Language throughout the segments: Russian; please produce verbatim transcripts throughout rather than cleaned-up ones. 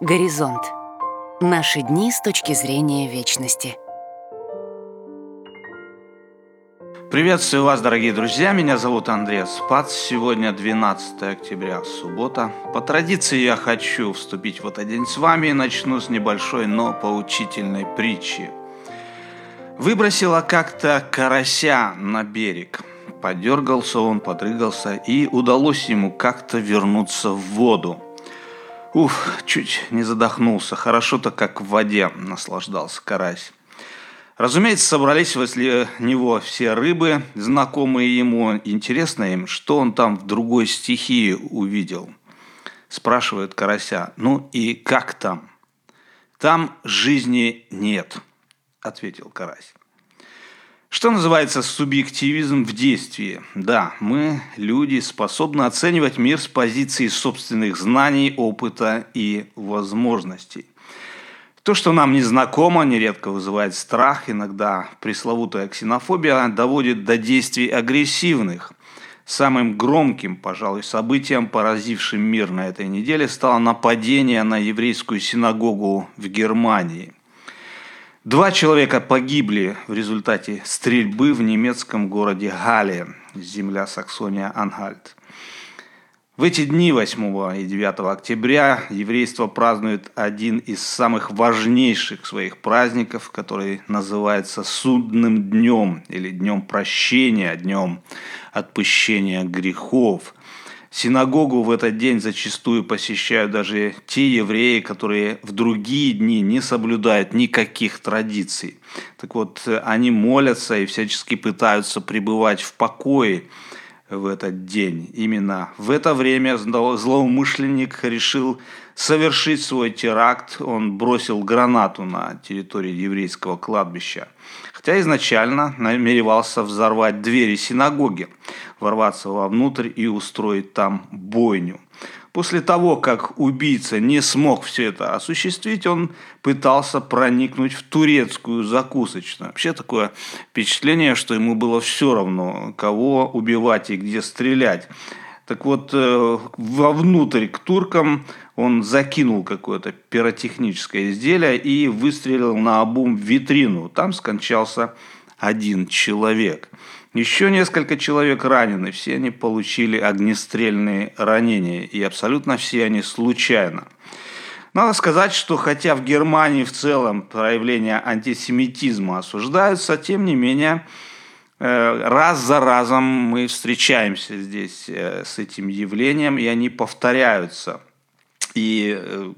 Горизонт. Наши дни с точки зрения вечности. Приветствую вас, дорогие друзья. Меня зовут Андрей Спац. Сегодня двенадцатое октября, суббота. По традиции я хочу вступить в этот день с вами и начну с небольшой, но поучительной притчи. Выбросила как-то карася на берег. Подергался он, подрыгался, и удалось ему как-то вернуться в воду. Уф, чуть не задохнулся. Хорошо-то как в воде наслаждался карась. Разумеется, собрались возле него все рыбы, знакомые ему. Интересно им, что он там в другой стихии увидел. Спрашивают карася: «Ну и как там?» «Там жизни нет», — ответил карась. Что называется субъективизм в действии. Да, мы, люди, способны оценивать мир с позиции собственных знаний, опыта и возможностей. То, что нам не знакомо, нередко вызывает страх, иногда пресловутая ксенофобия доводит до действий агрессивных. Самым громким, пожалуй, событием, поразившим мир на этой неделе, стало нападение на еврейскую синагогу в Германии. Два человека погибли в результате стрельбы в немецком городе Галле, земля Саксония-Анхальт. В эти дни, восьмого и девятого октября, еврейство празднует один из самых важнейших своих праздников, который называется Судным днем или Днем прощения, Днем отпущения грехов. Синагогу в этот день зачастую посещают даже те евреи, которые в другие дни не соблюдают никаких традиций. Так вот, они молятся и всячески пытаются пребывать в покое в этот день. Именно в это время злоумышленник решил совершить свой теракт. Он бросил гранату на территории еврейского кладбища. Хотя изначально намеревался взорвать двери синагоги, ворваться вовнутрь и устроить там бойню. После того, как убийца не смог все это осуществить, он пытался проникнуть в турецкую закусочную. Вообще такое впечатление, что ему было все равно, кого убивать и где стрелять. Так вот, вовнутрь к туркам он закинул какое-то пиротехническое изделие и выстрелил наобум в витрину. Там скончался один человек. Еще несколько человек ранены, все они получили огнестрельные ранения, и абсолютно все они случайно. Надо сказать, что хотя в Германии в целом проявления антисемитизма осуждаются, тем не менее, раз за разом мы встречаемся здесь с этим явлением, и они повторяются. И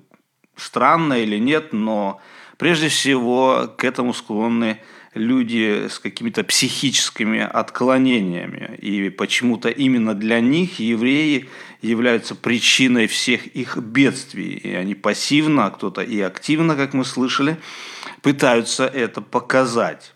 странно или нет, но прежде всего к этому склонны люди с какими-то психическими отклонениями. И почему-то именно для них евреи являются причиной всех их бедствий. И они пассивно, а кто-то и активно, как мы слышали, пытаются это показать.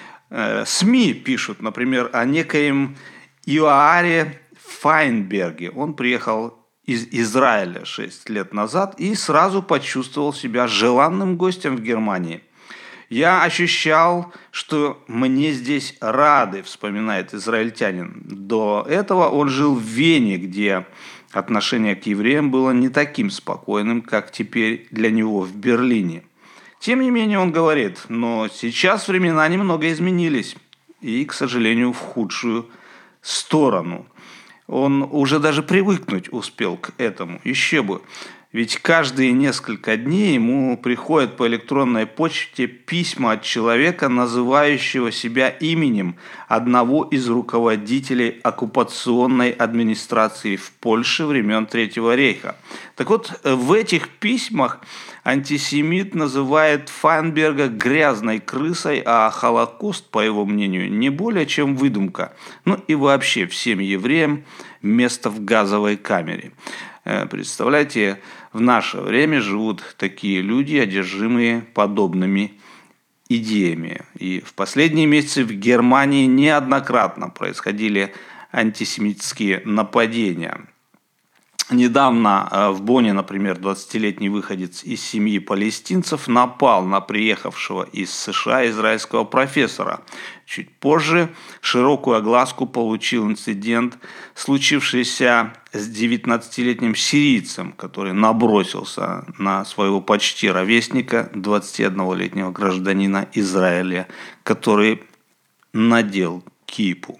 СМИ пишут, например, о некоем Иоаре Файнберге. Он приехал из Израиля шесть лет назад и сразу почувствовал себя желанным гостем в Германии. «Я ощущал, что мне здесь рады», — вспоминает израильтянин. До этого он жил в Вене, где отношение к евреям было не таким спокойным, как теперь для него в Берлине. Тем не менее, он говорит, но сейчас времена немного изменились, и, к сожалению, в худшую сторону. Он уже даже привыкнуть успел к этому, еще бы. Ведь каждые несколько дней ему приходят по электронной почте письма от человека, называющего себя именем одного из руководителей оккупационной администрации в Польше времен Третьего рейха. Так вот, в этих письмах антисемит называет Файнберга грязной крысой, а Холокост, по его мнению, не более чем выдумка. Ну и вообще всем евреям место в газовой камере. Представляете, в наше время живут такие люди, одержимые подобными идеями. И в последние месяцы в Германии неоднократно происходили антисемитские нападения. Недавно э, в Бонне, например, двадцатилетний выходец из семьи палестинцев напал на приехавшего из США израильского профессора. Чуть позже широкую огласку получил инцидент, случившийся с девятнадцатилетним сирийцем, который набросился на своего почти ровесника, двадцатиоднолетнего гражданина Израиля, который надел кипу.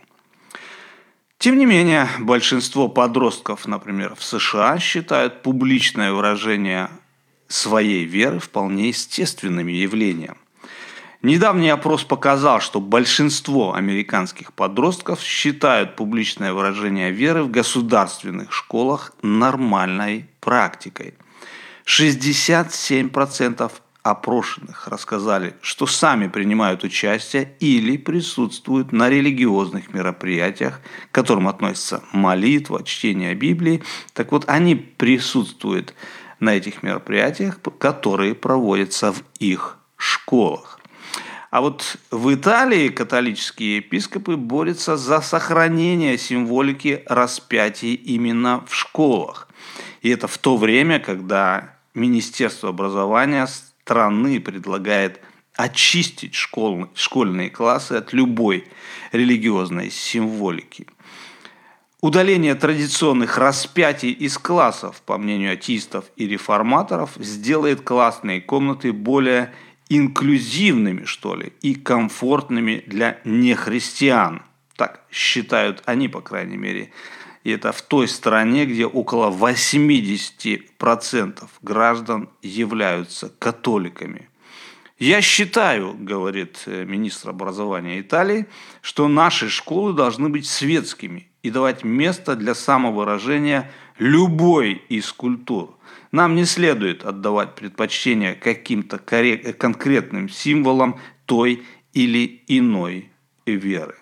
Тем не менее, большинство подростков, например, в США, считают публичное выражение своей веры вполне естественным явлением. Недавний опрос показал, что большинство американских подростков считают публичное выражение веры в государственных школах нормальной практикой. шестьдесят семь процентов опрошенных рассказали, что сами принимают участие или присутствуют на религиозных мероприятиях, к которым относятся молитва, чтение Библии. Так вот, они присутствуют на этих мероприятиях, которые проводятся в их школах. А вот в Италии католические епископы борются за сохранение символики распятий именно в школах. И это в то время, когда Министерство образования страны предлагает очистить школ, школьные классы от любой религиозной символики. Удаление традиционных распятий из классов, по мнению атеистов и реформаторов, сделает классные комнаты более инклюзивными, что ли, и комфортными для нехристиан. Так считают они, по крайней мере. И это в той стране, где около восемьдесят процентов граждан являются католиками. «Я считаю, — говорит министр образования Италии, — что наши школы должны быть светскими и давать место для самовыражения любой из культур. Нам не следует отдавать предпочтение каким-то конкретным символам той или иной веры».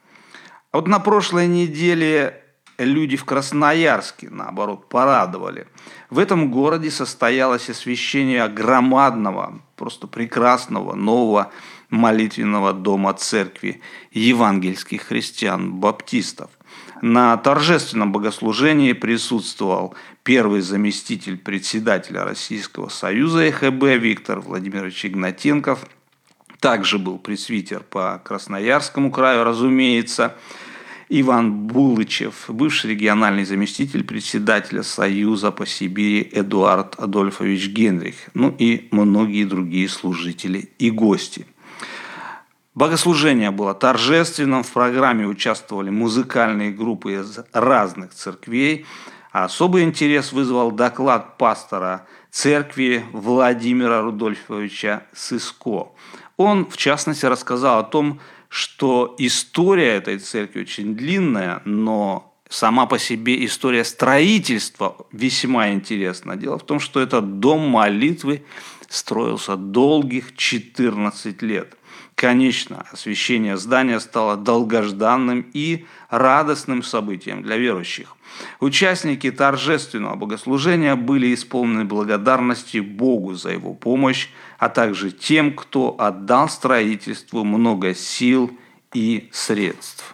А вот на прошлой неделе люди в Красноярске, наоборот, порадовали. В этом городе состоялось освящение громадного, просто прекрасного нового молитвенного дома церкви евангельских христиан-баптистов. На торжественном богослужении присутствовал первый заместитель председателя Российского союза э ха бэ Виктор Владимирович Игнатенков. Также был пресвитер по Красноярскому краю, разумеется, Иван Булычев, бывший региональный заместитель председателя Союза по Сибири Эдуард Адольфович Генрих, ну и многие другие служители и гости. Богослужение было торжественным, в программе участвовали музыкальные группы из разных церквей, а особый интерес вызвал доклад пастора церкви Владимира Рудольфовича Сыско. Он, в частности, рассказал о том, что история этой церкви очень длинная, но сама по себе история строительства весьма интересна. Дело в том, что этот дом молитвы строился долгих четырнадцать лет. Конечно, освящение здания стало долгожданным и радостным событием для верующих. Участники торжественного богослужения были исполнены благодарности Богу за его помощь, а также тем, кто отдал строительству много сил и средств.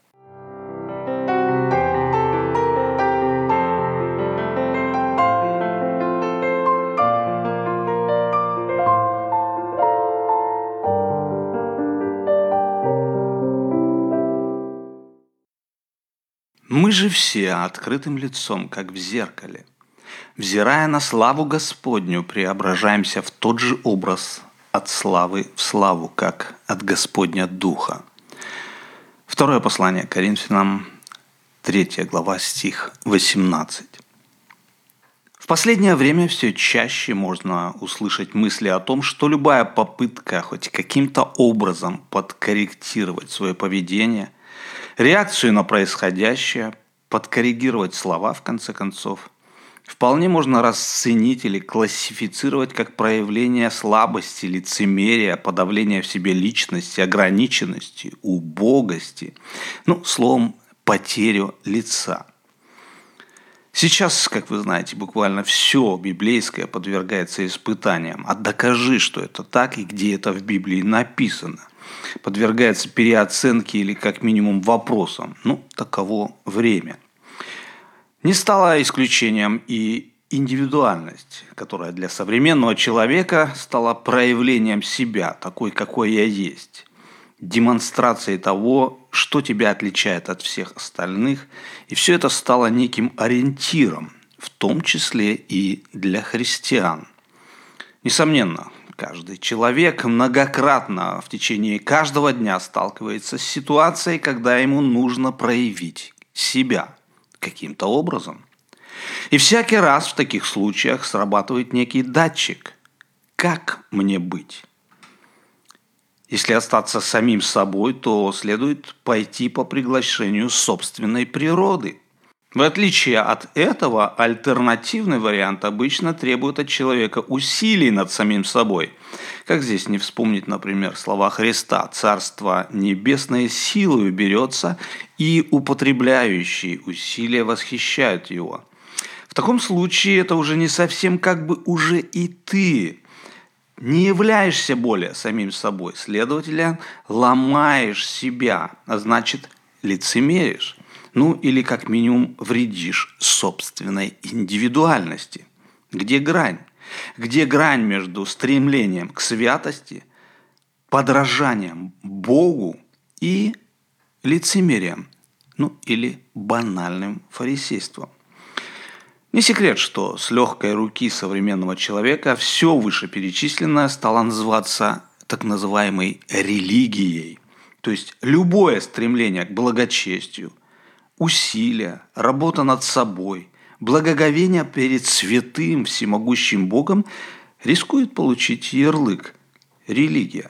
Мы же все открытым лицом, как в зеркале, взирая на славу Господню, преображаемся в тот же образ от славы в славу, как от Господня Духа. Второе послание Коринфянам, третья глава, стих восемнадцать. В последнее время все чаще можно услышать мысли о том, что любая попытка хоть каким-то образом подкорректировать свое поведение, реакцию на происходящее, подкоррегировать слова, в конце концов, вполне можно расценить или классифицировать как проявление слабости, лицемерия, подавления в себе личности, ограниченности, убогости, ну, словом, потерю лица. Сейчас, как вы знаете, буквально все библейское подвергается испытаниям. А докажи, что это так и где это в Библии написано. Подвергается переоценке или как минимум вопросам. Ну, таково время. Не стала исключением и индивидуальность, которая для современного человека стала проявлением себя, такой, какой я есть, демонстрацией того, что тебя отличает от всех остальных, и все это стало неким ориентиром, в том числе и для христиан. Несомненно, каждый человек многократно в течение каждого дня сталкивается с ситуацией, когда ему нужно проявить себя каким-то образом. И всякий раз в таких случаях срабатывает некий датчик. Как мне быть? Если остаться самим собой, то следует пойти по приглашению собственной природы. В отличие от этого, альтернативный вариант обычно требует от человека усилий над самим собой. Как здесь не вспомнить, например, слова Христа: «Царство небесное силою берется, и употребляющие усилия восхищают его». В таком случае это уже не совсем как бы уже и ты. Не являешься более самим собой, следовательно, ломаешь себя, а значит, лицемеришь. Ну или как минимум вредишь собственной индивидуальности. Где грань? Где грань между стремлением к святости, подражанием Богу и лицемерием, ну или банальным фарисейством? Не секрет, что с легкой руки современного человека все вышеперечисленное стало называться так называемой религией. То есть любое стремление к благочестию, усилия, работа над собой, благоговение перед святым всемогущим Богом рискует получить ярлык «религия».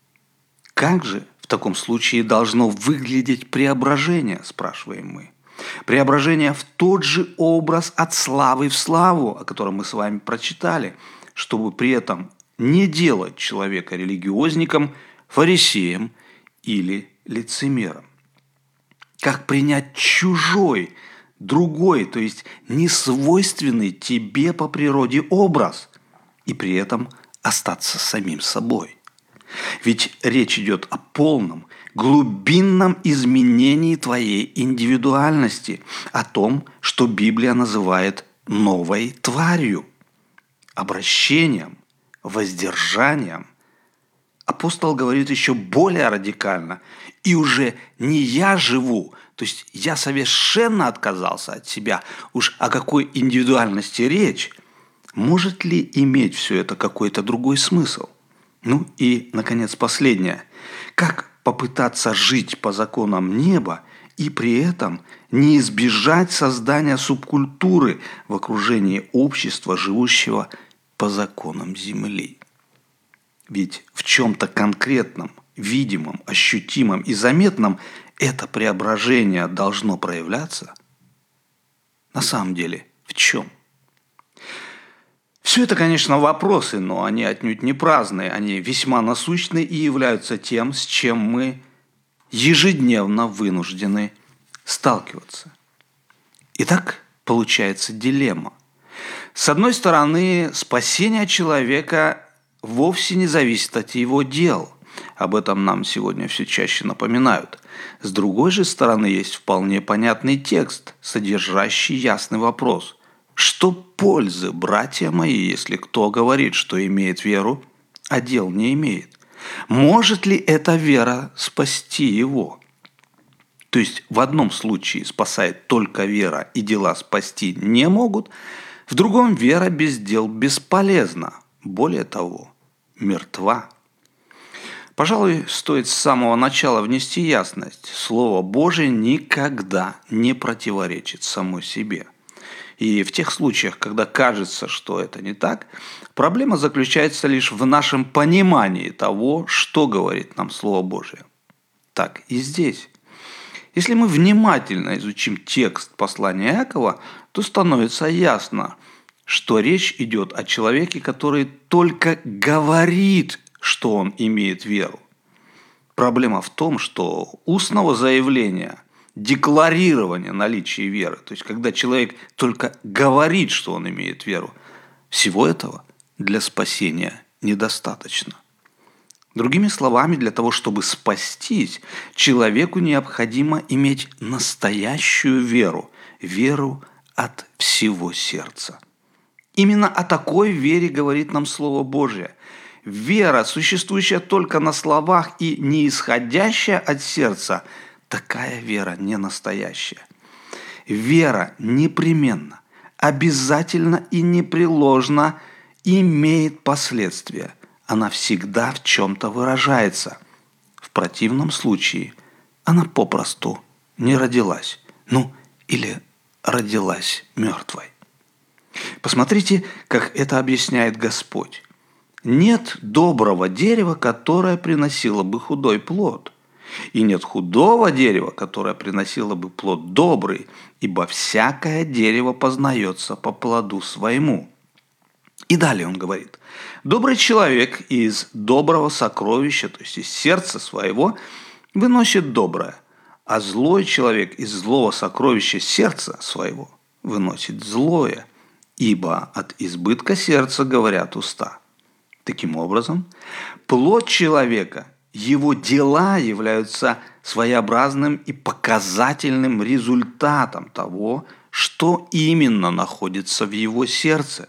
Как же в таком случае должно выглядеть преображение, спрашиваем мы? Преображение в тот же образ от славы в славу, о котором мы с вами прочитали, чтобы при этом не делать человека религиозником, фарисеем или лицемером. Как принять чужой, другой, то есть несвойственный тебе по природе образ, и при этом остаться самим собой. Ведь речь идет о полном, глубинном изменении твоей индивидуальности, о том, что Библия называет новой тварью, обращением, воздержанием. Апостол говорит еще более радикально: «И уже не я живу», то есть я совершенно отказался от себя. Уж о какой индивидуальности речь? Может ли иметь все это какой-то другой смысл? Ну и, наконец, последнее. Как попытаться жить по законам неба и при этом не избежать создания субкультуры в окружении общества, живущего по законам земли? Ведь в чем-то конкретном, видимом, ощутимом и заметном это преображение должно проявляться. На самом деле, в чем? Все это, конечно, вопросы, но они отнюдь не праздные, они весьма насущны и являются тем, с чем мы ежедневно вынуждены сталкиваться. Итак, получается дилемма. С одной стороны, спасение человека вовсе не зависит от его дел. Об этом нам сегодня все чаще напоминают. С другой же стороны, есть вполне понятный текст, содержащий ясный вопрос: что пользы, братья мои, если кто говорит, что имеет веру, а дел не имеет? Может ли эта вера спасти его? То есть в одном случае спасает только вера, и дела спасти не могут, в другом вера без дел бесполезна, более того, мертва. Пожалуй, стоит с самого начала внести ясность: Слово Божие никогда не противоречит само себе. И в тех случаях, когда кажется, что это не так, проблема заключается лишь в нашем понимании того, что говорит нам Слово Божие. Так и здесь. Если мы внимательно изучим текст послания Иакова, то становится ясно, что речь идет о человеке, который только говорит, что он имеет веру. Проблема в том, что устного заявления, декларирования наличия веры, то есть когда человек только говорит, что он имеет веру, всего этого для спасения недостаточно. Другими словами, для того, чтобы спастись, человеку необходимо иметь настоящую веру, веру от всего сердца. Именно о такой вере говорит нам Слово Божие. Вера, существующая только на словах и не исходящая от сердца, такая вера не настоящая. Вера непременно, обязательно и непреложно имеет последствия. Она всегда в чем-то выражается. В противном случае она попросту не родилась. Ну, или родилась мертвой. Посмотрите, как это объясняет Господь. Нет доброго дерева, которое приносило бы худой плод. И нет худого дерева, которое приносило бы плод добрый, ибо всякое дерево познается по плоду своему. И далее он говорит: добрый человек из доброго сокровища, то есть из сердца своего, выносит доброе, а злой человек из злого сокровища сердца своего выносит злое, ибо от избытка сердца говорят уста. Таким образом, плод человека, его дела являются своеобразным и показательным результатом того, что именно находится в его сердце.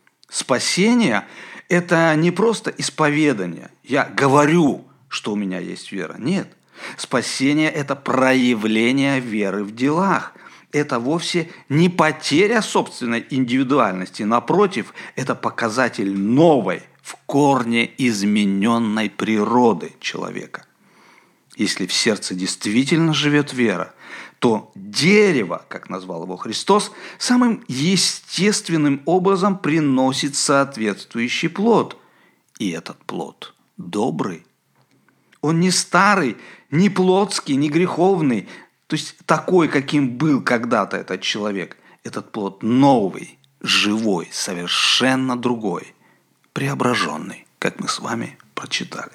Спасение – это не просто исповедание. Я говорю, что у меня есть вера. Нет. Спасение – это проявление веры в делах. Это вовсе не потеря собственной индивидуальности. Напротив, это показатель новой, в корне измененной природы человека. Если в сердце действительно живет вера, то дерево, как назвал его Христос, самым естественным образом приносит соответствующий плод. И этот плод добрый. Он не старый, не плотский, не греховный, то есть такой, каким был когда-то этот человек. Этот плод новый, живой, совершенно другой, преображенный, как мы с вами прочитали.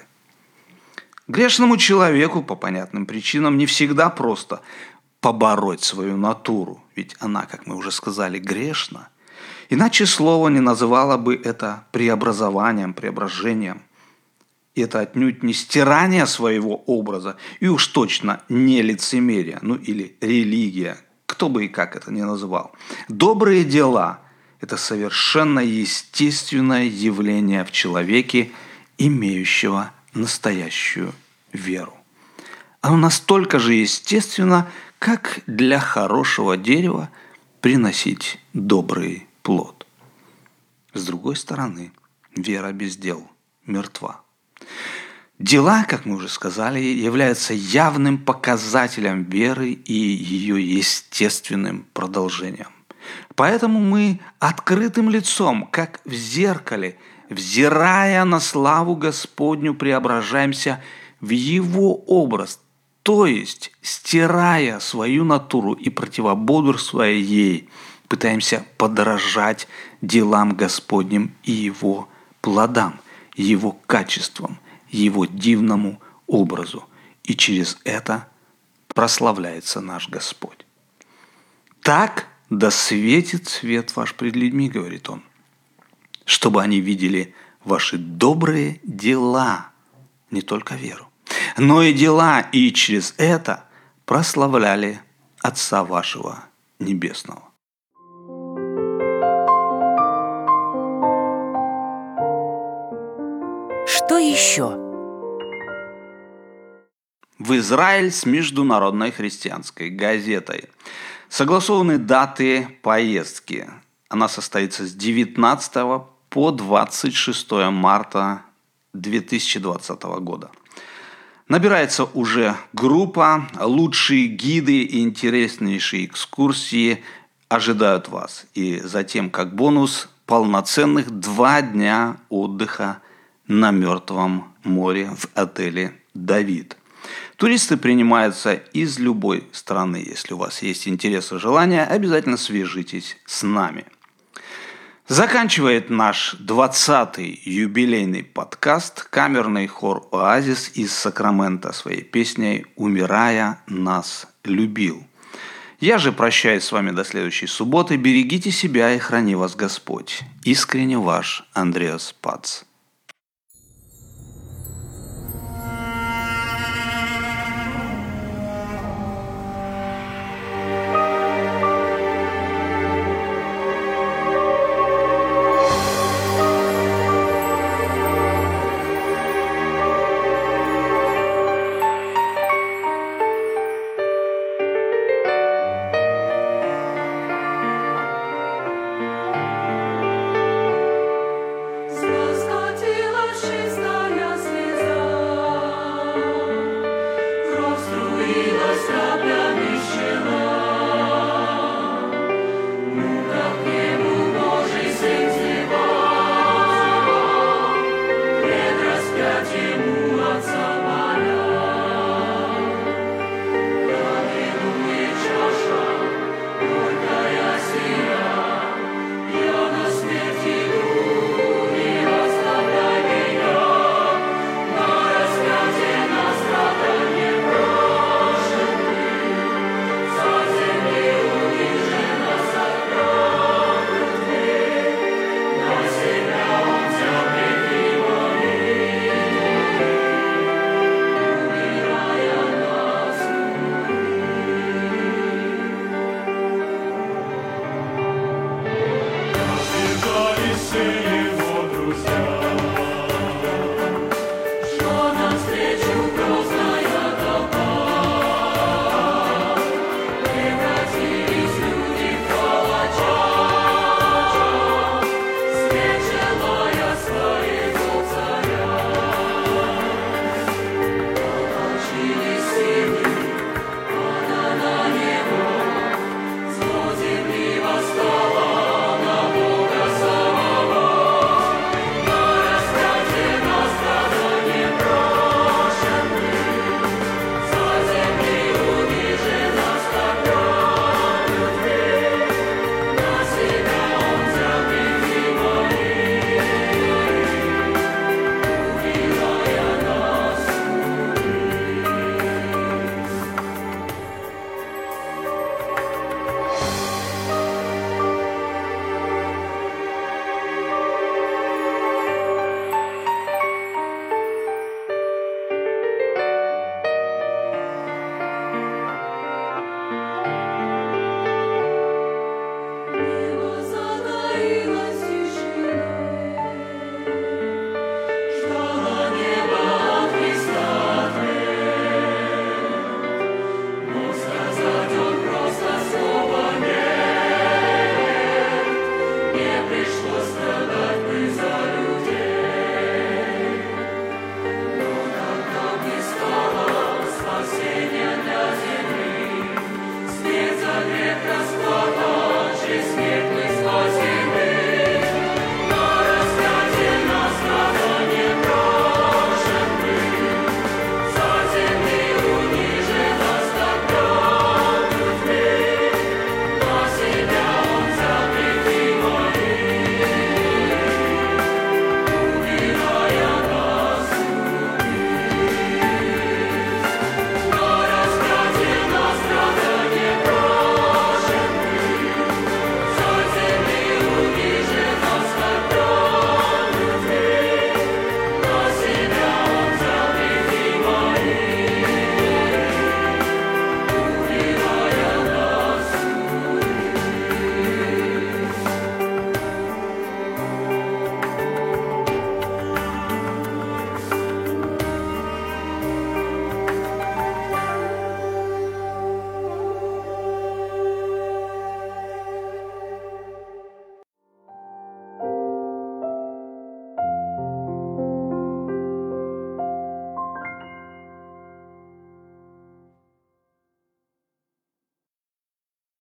Грешному человеку по понятным причинам не всегда просто побороть свою натуру, ведь она, как мы уже сказали, грешна. Иначе слово не называло бы это преобразованием, преображением. И это отнюдь не стирание своего образа, и уж точно не лицемерие, ну или религия, кто бы и как это ни называл. Добрые дела – это совершенно естественное явление в человеке, имеющего настоящую веру. Оно настолько же естественно, как для хорошего дерева приносить добрый плод. С другой стороны, вера без дел мертва. Дела, как мы уже сказали, являются явным показателем веры и ее естественным продолжением. Поэтому мы открытым лицом, как в зеркале, взирая на славу Господню, преображаемся в Его образ, то есть, стирая свою натуру и противоборствуя ей, пытаемся подражать делам Господним и Его плодам, Его качествам, Его дивному образу. И через это прославляется наш Господь. Так да светит свет ваш пред людьми, говорит Он, чтобы они видели ваши добрые дела, не только веру, но и дела, и через это прославляли Отца вашего Небесного. Что еще? В Израиль с Международной христианской газетой согласованы даты поездки. Она состоится с девятнадцатого по двадцать шестое марта две тысячи двадцатого года. Набирается уже группа, лучшие гиды и интереснейшие экскурсии ожидают вас. И затем, как бонус, полноценных два дня отдыха на Мертвом море в отеле «Давид». Туристы принимаются из любой страны. Если у вас есть интерес и желание, обязательно свяжитесь с нами. Заканчивает наш двадцатый юбилейный подкаст камерный хор «Оазис» из Сакрамента своей песней «Умирая, нас любил». Я же прощаюсь с вами до следующей субботы. Берегите себя и храни вас Господь. Искренне ваш Андреас Пац.